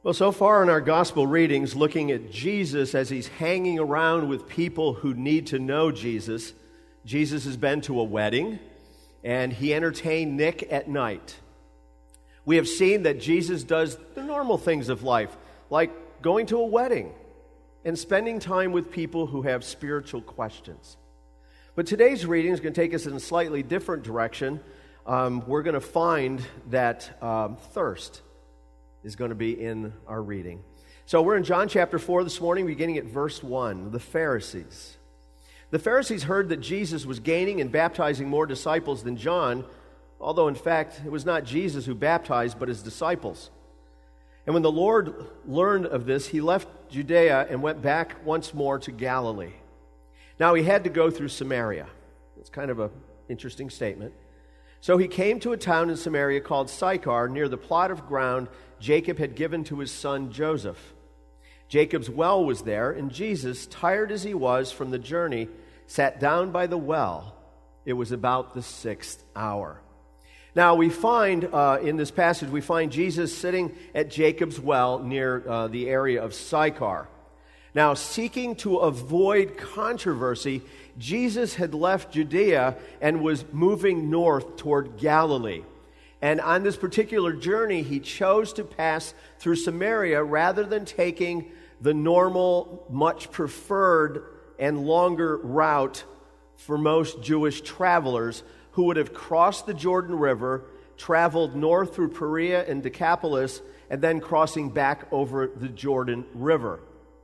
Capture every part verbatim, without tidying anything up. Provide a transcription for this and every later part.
Well, so far in our gospel readings, looking at Jesus as he's hanging around with people who need to know Jesus, Jesus has been to a wedding, and he entertained Nick at night. We have seen that Jesus does the normal things of life, like going to a wedding and spending time with people who have spiritual questions. But today's reading is going to take us in a slightly different direction. Um, we're going to find that um, thirst is going to be in our reading. So we're in John chapter four this morning, beginning at verse one, the Pharisees. The Pharisees heard that Jesus was gaining and baptizing more disciples than John, although in fact it was not Jesus who baptized, but his disciples. And when the Lord learned of this, he left Judea and went back once more to Galilee. Now he had to go through Samaria. It's kind of an interesting statement. So he came to a town in Samaria called Sychar, near the plot of ground Jacob had given to his son Joseph. Jacob's well was there, and Jesus, tired as he was from the journey, sat down by the well. It was about the sixth hour. Now we find, uh, in this passage, we find Jesus sitting at Jacob's well near uh, the area of Sychar. Now, seeking to avoid controversy, Jesus had left Judea and was moving north toward Galilee. And on this particular journey, he chose to pass through Samaria rather than taking the normal, much preferred, and longer route for most Jewish travelers who would have crossed the Jordan River, traveled north through Perea and Decapolis, and then crossing back over the Jordan River.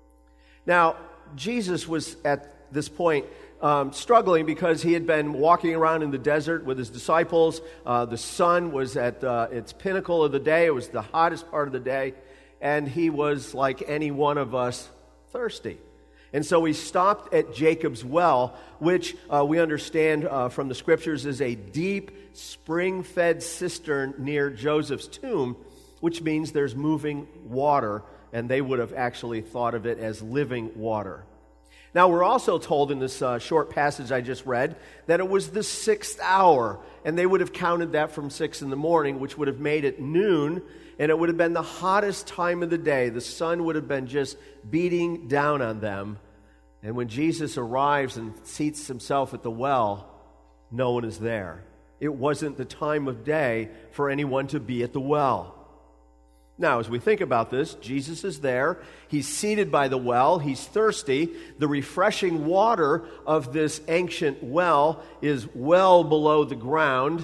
Now, Jesus was at this point um, struggling because he had been walking around in the desert with his disciples. Uh, the sun was at uh, its pinnacle of the day. It was the hottest part of the day. And he was, like any one of us, thirsty. And so he stopped at Jacob's well, which uh, we understand uh, from the scriptures is a deep, spring-fed cistern near Joseph's tomb, which means there's moving water, and they would have actually thought of it as living water. Now, we're also told in this uh, short passage I just read that it was the sixth hour, and they would have counted that from six in the morning, which would have made it noon, and it would have been the hottest time of the day. The sun would have been just beating down on them. And when Jesus arrives and seats himself at the well, no one is there. It wasn't the time of day for anyone to be at the well. Now, as we think about this, Jesus is there. He's seated by the well. He's thirsty. The refreshing water of this ancient well is well below the ground.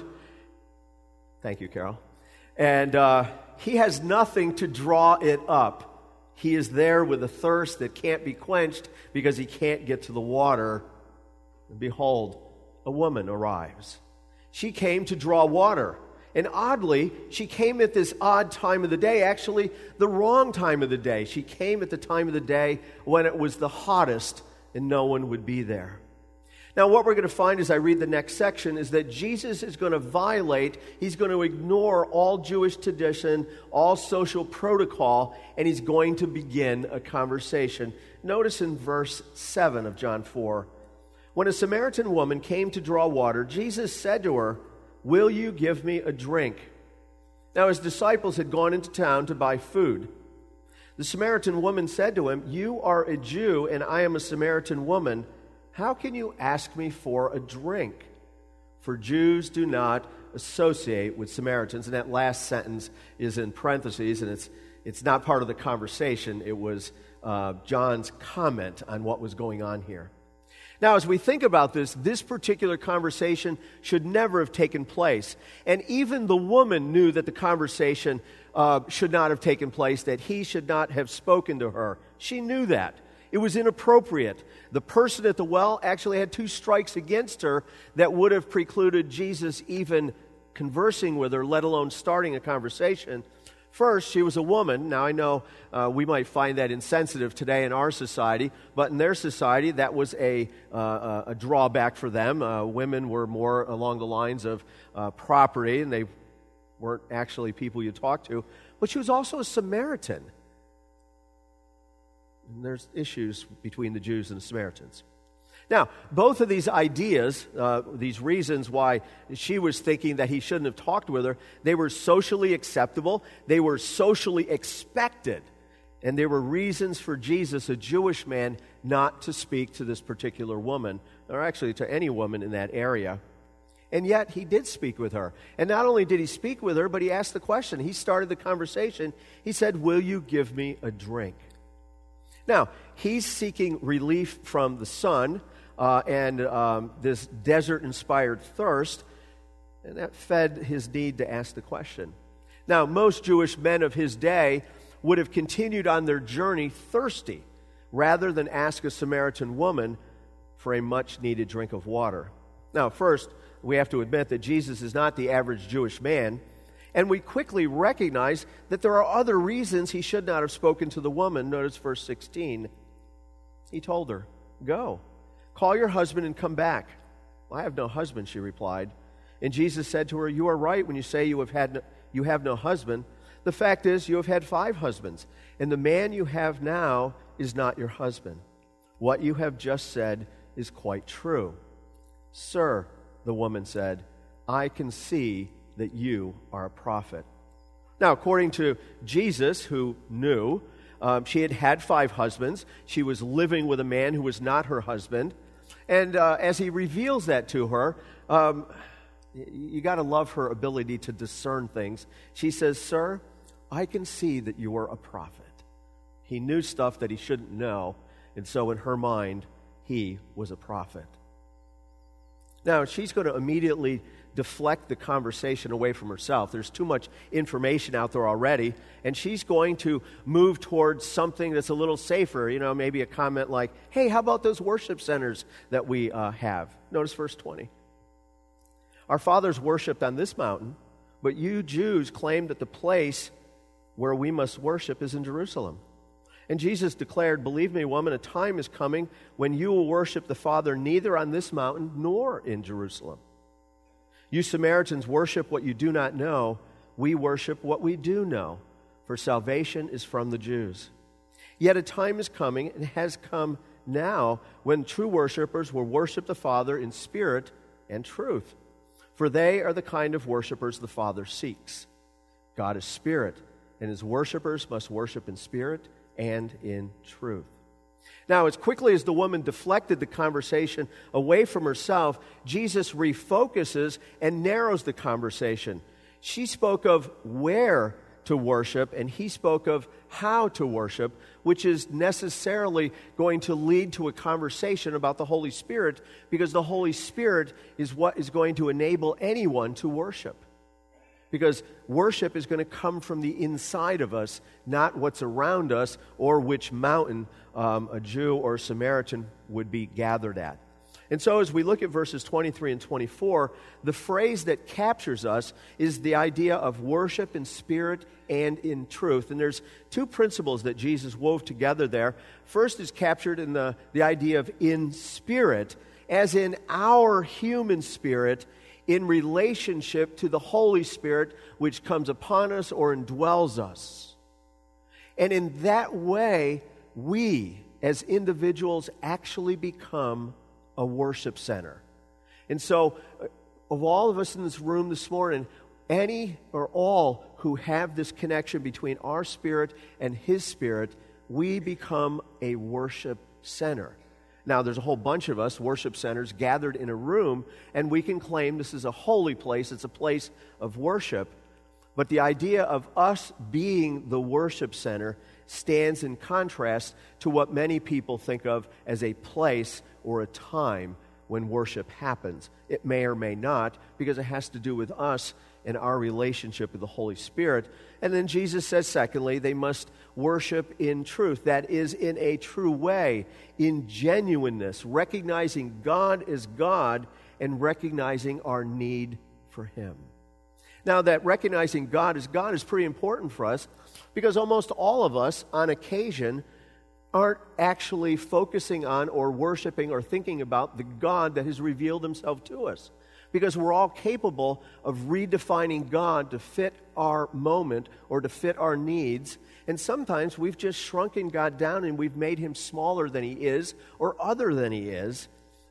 Thank you, Carol. And uh, he has nothing to draw it up. He is there with a thirst that can't be quenched because he can't get to the water. And behold, a woman arrives. She came to draw water. And oddly, she came at this odd time of the day, actually the wrong time of the day. She came at the time of the day when it was the hottest and no one would be there. Now, what we're going to find as I read the next section is that Jesus is going to violate, he's going to ignore all Jewish tradition, all social protocol, and he's going to begin a conversation. Notice in verse seven of John four, when a Samaritan woman came to draw water, Jesus said to her, "Will you give me a drink?" Now his disciples had gone into town to buy food. The Samaritan woman said to him, "You are a Jew, and I am a Samaritan woman. How can you ask me for a drink?" For Jews do not associate with Samaritans. And that last sentence is in parentheses, and it's it's not part of the conversation. It was uh, John's comment on what was going on here. Now, as we think about this, this particular conversation should never have taken place. And even the woman knew that the conversation uh, should not have taken place, that he should not have spoken to her. She knew that. It was inappropriate. The person at the well actually had two strikes against her that would have precluded Jesus even conversing with her, let alone starting a conversation. First, she was a woman. Now, I know uh, we might find that insensitive today in our society, but in their society, that was a, uh, a drawback for them. Uh, women were more along the lines of uh, property, and they weren't actually people you talk to. But she was also a Samaritan. And there's issues between the Jews and the Samaritans. Now, both of these ideas, uh, these reasons why she was thinking that he shouldn't have talked with her, they were socially acceptable, they were socially expected, and there were reasons for Jesus, a Jewish man, not to speak to this particular woman, or actually to any woman in that area. And yet, he did speak with her. And not only did he speak with her, but he asked the question. He started the conversation. He said, "Will you give me a drink?" Now, he's seeking relief from the sun uh, and um, this desert-inspired thirst, and that fed his need to ask the question. Now, most Jewish men of his day would have continued on their journey thirsty, rather than ask a Samaritan woman for a much-needed drink of water. Now, first, we have to admit that Jesus is not the average Jewish man, and we quickly recognize that there are other reasons he should not have spoken to the woman. Notice verse sixteen. He told her, "Go, call your husband and come back." "I have no husband," she replied. And Jesus said to her, "You are right when you say you have had no, you have no husband. The fact is, you have had five husbands, and the man you have now is not your husband. What you have just said is quite true." "Sir," the woman said, "I can see that you are a prophet." Now, according to Jesus, who knew, um, she had had five husbands. She was living with a man who was not her husband. And uh, as he reveals that to her, um, you got to love her ability to discern things. She says, "Sir, I can see that you are a prophet." He knew stuff that he shouldn't know, and so in her mind, he was a prophet. Now, she's going to immediately deflect the conversation away from herself. There's too much information out there already, and she's going to move towards something that's a little safer, you know, maybe a comment like, "Hey, how about those worship centers that we uh, have?" Notice verse twenty. "Our fathers worshipped on this mountain, but you Jews claim that the place where we must worship is in Jerusalem." And Jesus declared, "Believe me, woman, a time is coming when you will worship the Father neither on this mountain nor in Jerusalem. You Samaritans worship what you do not know. We worship what we do know, for salvation is from the Jews. Yet a time is coming, and has come now, when true worshipers will worship the Father in spirit and truth. For they are the kind of worshipers the Father seeks. God is spirit, and his worshipers must worship in spirit and in truth." Now, as quickly as the woman deflected the conversation away from herself, Jesus refocuses and narrows the conversation. She spoke of where to worship, and he spoke of how to worship, which is necessarily going to lead to a conversation about the Holy Spirit, because the Holy Spirit is what is going to enable anyone to worship. Because worship is going to come from the inside of us, not what's around us or which mountain um, a Jew or a Samaritan would be gathered at. And so as we look at verses twenty-three and twenty-four, the phrase that captures us is the idea of worship in spirit and in truth. And there's two principles that Jesus wove together there. First is captured in the, the idea of in spirit, as in our human spirit, in relationship to the Holy Spirit, which comes upon us or indwells us. And in that way, we, as individuals, actually become a worship center. And so, of all of us in this room this morning, any or all who have this connection between our spirit and his spirit, we become a worship center. Now, there's a whole bunch of us, worship centers, gathered in a room, and we can claim this is a holy place, it's a place of worship. But the idea of us being the worship center stands in contrast to what many people think of as a place or a time when worship happens. It may or may not, because it has to do with us and our relationship with the Holy Spirit. And then Jesus says, secondly, they must worship in truth. That is, in a true way, in genuineness, recognizing God as God and recognizing our need for him. Now, that recognizing God as God is pretty important for us, because almost all of us, on occasion, aren't actually focusing on or worshiping or thinking about the God that has revealed himself to us. Because we're all capable of redefining God to fit our moment or to fit our needs. And sometimes we've just shrunken God down and we've made him smaller than he is or other than he is.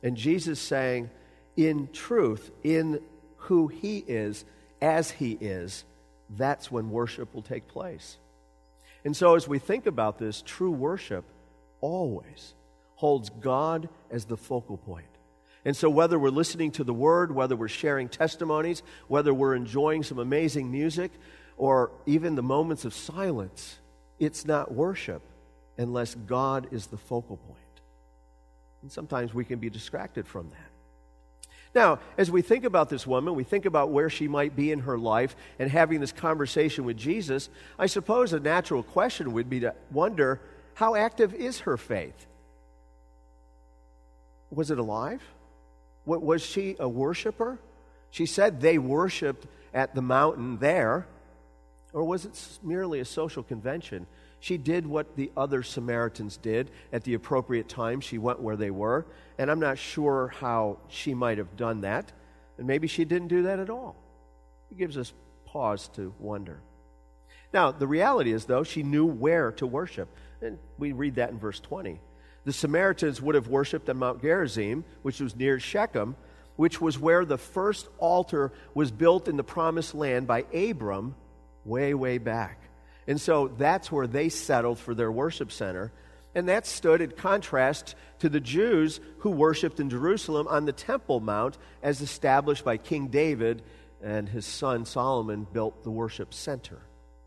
And Jesus saying, in truth, in who he is, as he is, that's when worship will take place. And so as we think about this, true worship always holds God as the focal point. And so whether we're listening to the Word, whether we're sharing testimonies, whether we're enjoying some amazing music, or even the moments of silence, it's not worship unless God is the focal point. And sometimes we can be distracted from that. Now, as we think about this woman, we think about where she might be in her life and having this conversation with Jesus, I suppose a natural question would be to wonder, how active is her faith? Was it alive? What, was she a worshiper? She said they worshiped at the mountain there. Or was it merely a social convention? She did what the other Samaritans did at the appropriate time. She went where they were. And I'm not sure how she might have done that. And maybe she didn't do that at all. It gives us pause to wonder. Now, the reality is, though, she knew where to worship. And we read that in verse twenty. The Samaritans would have worshipped on Mount Gerizim, which was near Shechem, which was where the first altar was built in the Promised Land by Abram way, way back. And so that's where they settled for their worship center. And that stood in contrast to the Jews who worshipped in Jerusalem on the Temple Mount as established by King David, and his son Solomon built the worship center.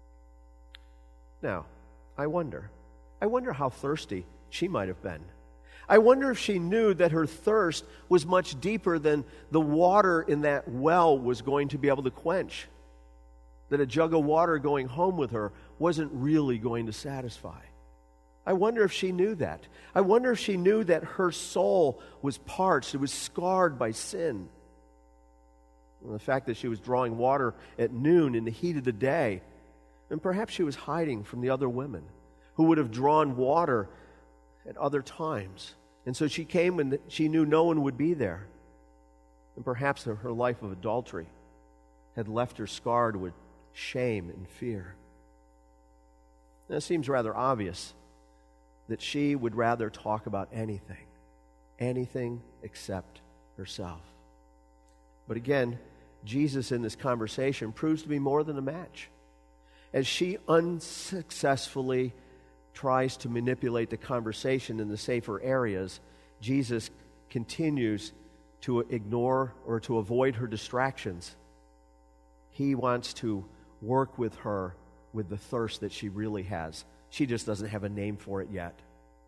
Now, I wonder, I wonder how thirsty she might have been. I wonder if she knew that her thirst was much deeper than the water in that well was going to be able to quench. That a jug of water going home with her wasn't really going to satisfy. I wonder if she knew that. I wonder if she knew that her soul was parched, it was scarred by sin. And the fact that she was drawing water at noon in the heat of the day, and perhaps she was hiding from the other women who would have drawn water at other times. And so she came when she knew no one would be there. And perhaps her, her life of adultery had left her scarred with shame and fear. Now, it seems rather obvious that she would rather talk about anything, anything except herself. But again, Jesus in this conversation proves to be more than a match. As she unsuccessfully tries to manipulate the conversation in the safer areas, Jesus continues to ignore or to avoid her distractions. He wants to work with her with the thirst that she really has. She just doesn't have a name for it yet.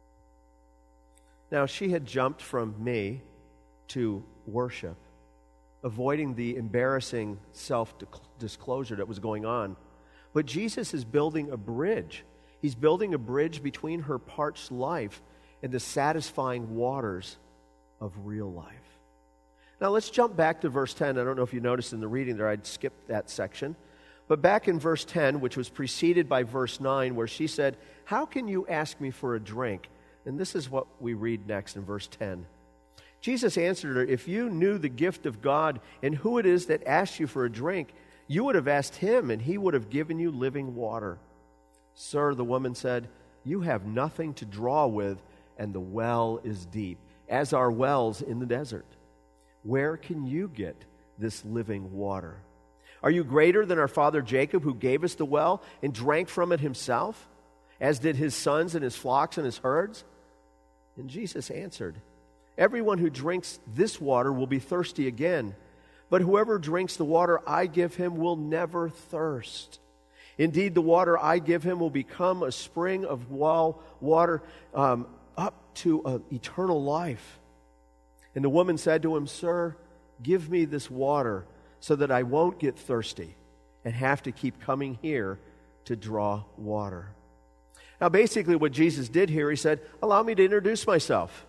Now, she had jumped from me to worship, avoiding the embarrassing self-disclosure that was going on. But Jesus is building a bridge. He's building a bridge between her parched life and the satisfying waters of real life. Now let's jump back to verse ten. I don't know if you noticed in the reading there, I'd skipped that section. But back in verse ten, which was preceded by verse nine, where she said, "How can you ask me for a drink?" And this is what we read next in verse ten. Jesus answered her, "If you knew the gift of God and who it is that asks you for a drink, you would have asked him, and he would have given you living water." "Sir," the woman said, "you have nothing to draw with, and the well is deep, as are wells in the desert. Where can you get this living water? Are you greater than our father Jacob, who gave us the well and drank from it himself, as did his sons and his flocks and his herds?" And Jesus answered, "Everyone who drinks this water will be thirsty again, but whoever drinks the water I give him will never thirst. Indeed, the water I give him will become a spring of well water um, up to uh, eternal life." And the woman said to him, "Sir, give me this water so that I won't get thirsty and have to keep coming here to draw water." Now, basically what Jesus did here, he said, "Allow me to introduce myself.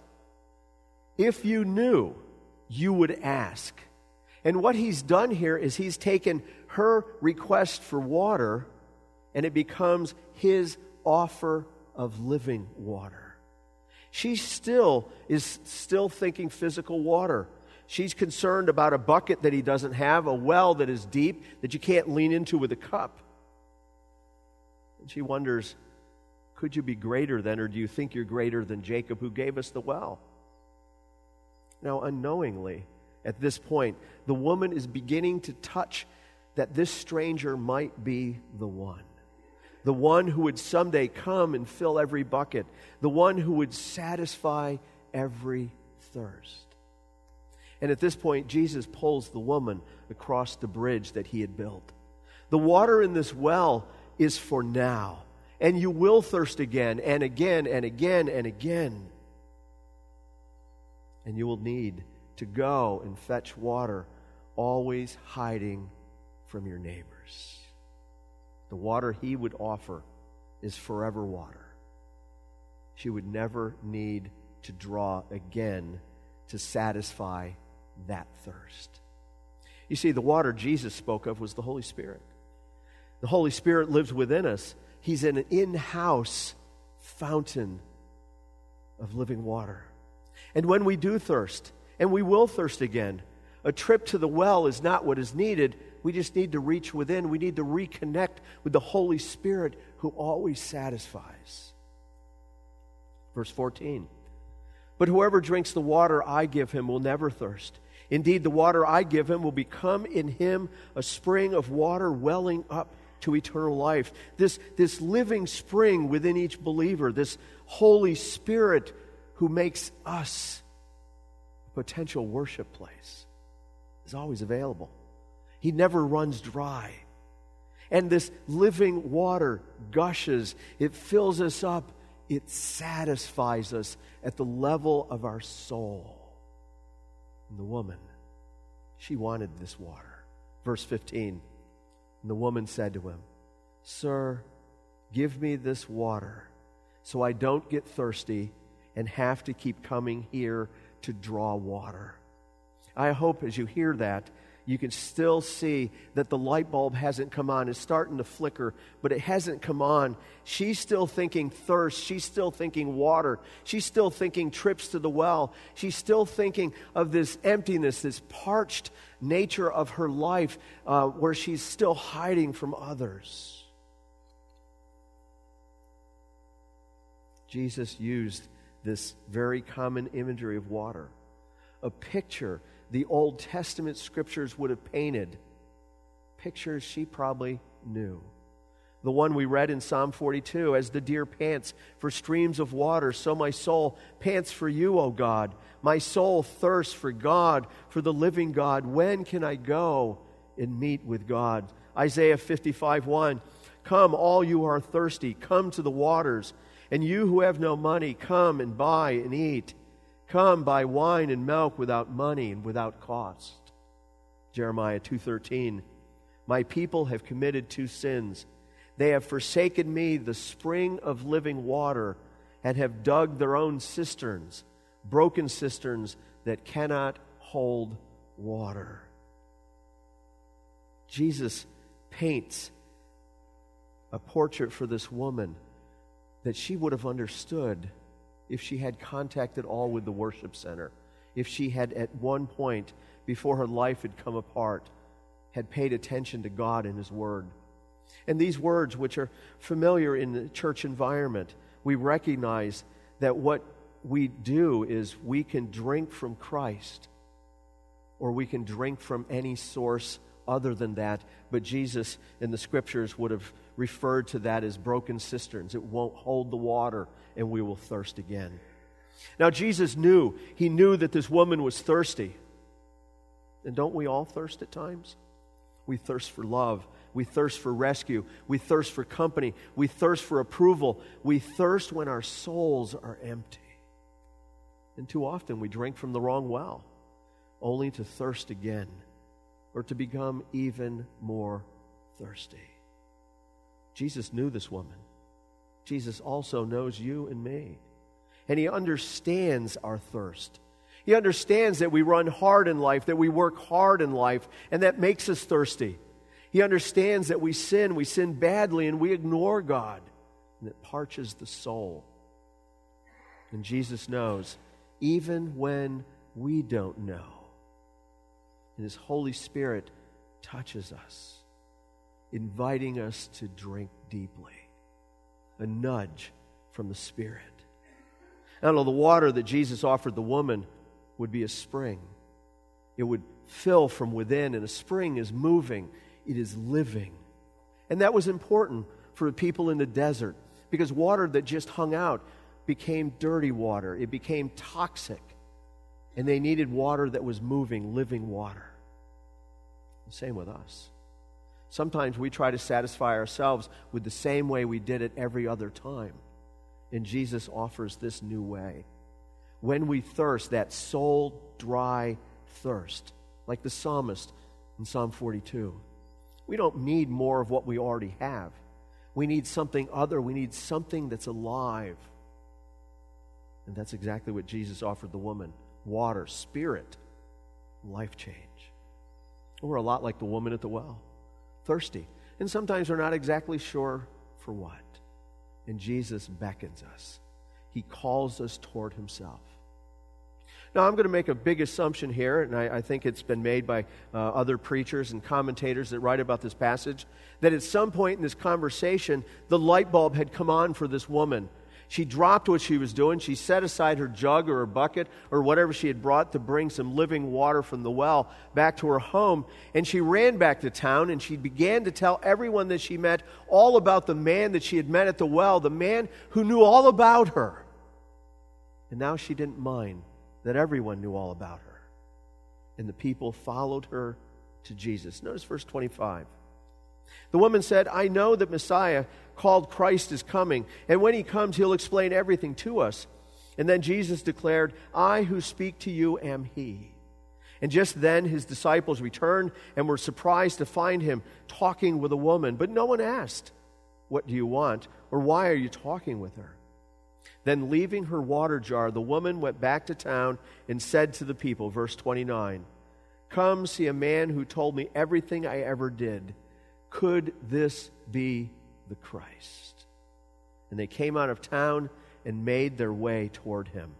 If you knew, you would ask." And what he's done here is he's taken her request for water and it becomes his offer of living water. She still is still thinking physical water. She's concerned about a bucket that he doesn't have, a well that is deep that you can't lean into with a cup. And she wonders, could you be greater than, or do you think you're greater than Jacob who gave us the well? Now, unknowingly, at this point, the woman is beginning to touch that this stranger might be the one. The one who would someday come and fill every bucket. The one who would satisfy every thirst. And at this point, Jesus pulls the woman across the bridge that he had built. The water in this well is for now. And you will thirst again and again and again and again. And you will need to go and fetch water, always hiding from your neighbors. The water he would offer is forever water. She would never need to draw again to satisfy that thirst. You see, the water Jesus spoke of was the Holy Spirit. The Holy Spirit lives within us. He's an in-house fountain of living water. And when we do thirst, and we will thirst again, a trip to the well is not what is needed. We just need to reach within. We need to reconnect with the Holy Spirit who always satisfies. Verse fourteen. But whoever drinks the water I give him will never thirst. Indeed, the water I give him will become in him a spring of water welling up to eternal life. This, this living spring within each believer, this Holy Spirit who makes us a potential worship place, is always available. He never runs dry. And this living water gushes. It fills us up. It satisfies us at the level of our soul. And the woman, she wanted this water. Verse fifteen. And the woman said to him, Sir, give me this water so I don't get thirsty and have to keep coming here to draw water. I hope as you hear that, you can still see that the light bulb hasn't come on. It's starting to flicker, but it hasn't come on. She's still thinking thirst. She's still thinking water. She's still thinking trips to the well. She's still thinking of this emptiness, this parched nature of her life uh, where she's still hiding from others. Jesus used this very common imagery of water, a picture the Old Testament scriptures would have painted, pictures she probably knew. The one we read in Psalm forty-two, as the deer pants for streams of water, so my soul pants for you, O God. My soul thirsts for God, for the living God. When can I go and meet with God? Isaiah fifty-five one, come, all you who are thirsty, come to the waters. And you who have no money, come and buy and eat. Come, buy wine and milk without money and without cost. Jeremiah two thirteen, my people have committed two sins. They have forsaken me, the spring of living water, and have dug their own cisterns, broken cisterns that cannot hold water. Jesus paints a portrait for this woman that she would have understood if she had contact at all with the worship center, if she had at one point, before her life had come apart, had paid attention to God and His Word. And these words, which are familiar in the church environment, we recognize that what we do is we can drink from Christ, or we can drink from any source other than that. But Jesus in the Scriptures would have referred to that as broken cisterns. It won't hold the water, and we will thirst again. Now, Jesus knew, He knew that this woman was thirsty. And don't we all thirst at times? We thirst for love. We thirst for rescue. We thirst for company. We thirst for approval. We thirst when our souls are empty. And too often we drink from the wrong well, only to thirst again, or to become even more thirsty. Jesus knew this woman. Jesus also knows you and me. And He understands our thirst. He understands that we run hard in life, that we work hard in life, and that makes us thirsty. He understands that we sin, we sin badly, and we ignore God, and it parches the soul. And Jesus knows, even when we don't know, and His Holy Spirit touches us, inviting us to drink deeply. A nudge from the Spirit. I don't know, the water that Jesus offered the woman would be a spring. It would fill from within, and a spring is moving. It is living. And that was important for the people in the desert, because water that just hung out became dirty water. It became toxic. And they needed water that was moving, living water. The same with us. Sometimes we try to satisfy ourselves with the same way we did it every other time. And Jesus offers this new way. When we thirst, that soul-dry thirst, like the psalmist in Psalm forty-two, we don't need more of what we already have. We need something other. We need something that's alive. And that's exactly what Jesus offered the woman. Water, spirit, life change. We're a lot like the woman at the well, thirsty. And sometimes we're not exactly sure for what. And Jesus beckons us. He calls us toward himself. Now, I'm going to make a big assumption here, and I, I think it's been made by uh, other preachers and commentators that write about this passage, that at some point in this conversation, the light bulb had come on for this woman. She dropped what she was doing. She set aside her jug or her bucket or whatever she had brought to bring some living water from the well back to her home. And she ran back to town, and she began to tell everyone that she met all about the man that she had met at the well, the man who knew all about her. And now she didn't mind that everyone knew all about her. And the people followed her to Jesus. Notice verse twenty-five. The woman said, I know that Messiah, called Christ, is coming, and when he comes, he'll explain everything to us. And then Jesus declared, I who speak to you am he. And just then his disciples returned and were surprised to find him talking with a woman. But no one asked, what do you want? Or why are you talking with her? Then leaving her water jar, the woman went back to town and said to the people, verse twenty-nine, come see a man who told me everything I ever did. Could this be the Christ? And they came out of town and made their way toward him.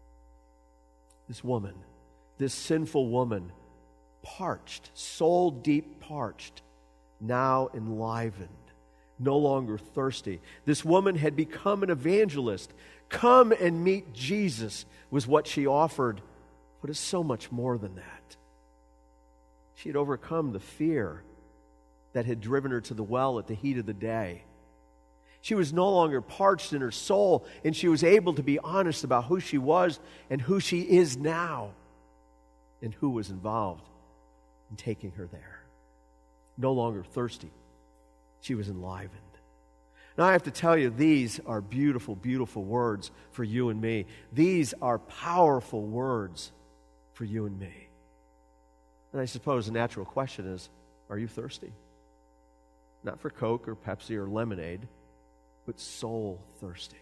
This woman, this sinful woman, parched, soul deep parched, now enlivened, no longer thirsty. This woman had become an evangelist. Come and meet Jesus was what she offered, but it's so much more than that. She had overcome the fear that had driven her to the well at the heat of the day. She was no longer parched in her soul, and she was able to be honest about who she was and who she is now, and who was involved in taking her there. No longer thirsty, she was enlivened. Now I have to tell you, these are beautiful, beautiful words for you and me. These are powerful words for you and me. And I suppose the natural question is, are you thirsty? Not for Coke or Pepsi or lemonade, but soul thirsty.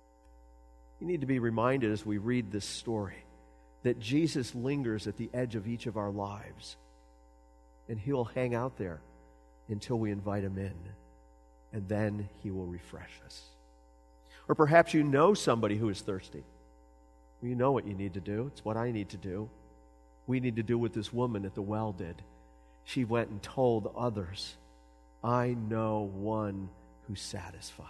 You need to be reminded as we read this story that Jesus lingers at the edge of each of our lives, and he'll hang out there until we invite him in, and then he will refresh us. Or perhaps you know somebody who is thirsty. You know what you need to do. It's what I need to do. We need to do what this woman at the well did. She went and told others, I know one who satisfies.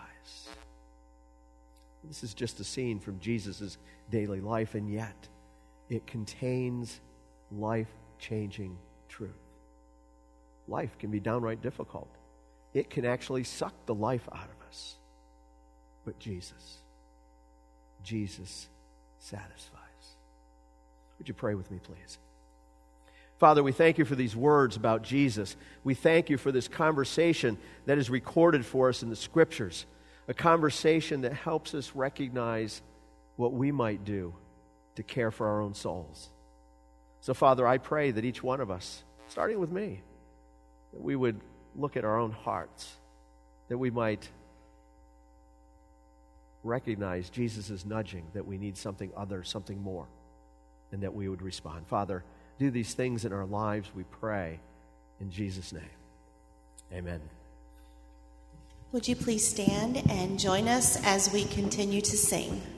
This is just a scene from Jesus' daily life, and yet it contains life-changing truth. Life can be downright difficult. It can actually suck the life out of us. But Jesus, Jesus satisfies. Would you pray with me, please? Father, we thank you for these words about Jesus. We thank you for this conversation that is recorded for us in the Scriptures, a conversation that helps us recognize what we might do to care for our own souls. So, Father, I pray that each one of us, starting with me, that we would look at our own hearts, that we might recognize Jesus' nudging, that we need something other, something more, and that we would respond. Father, do these things in our lives, we pray, in Jesus' name. Amen. Would you please stand and join us as we continue to sing?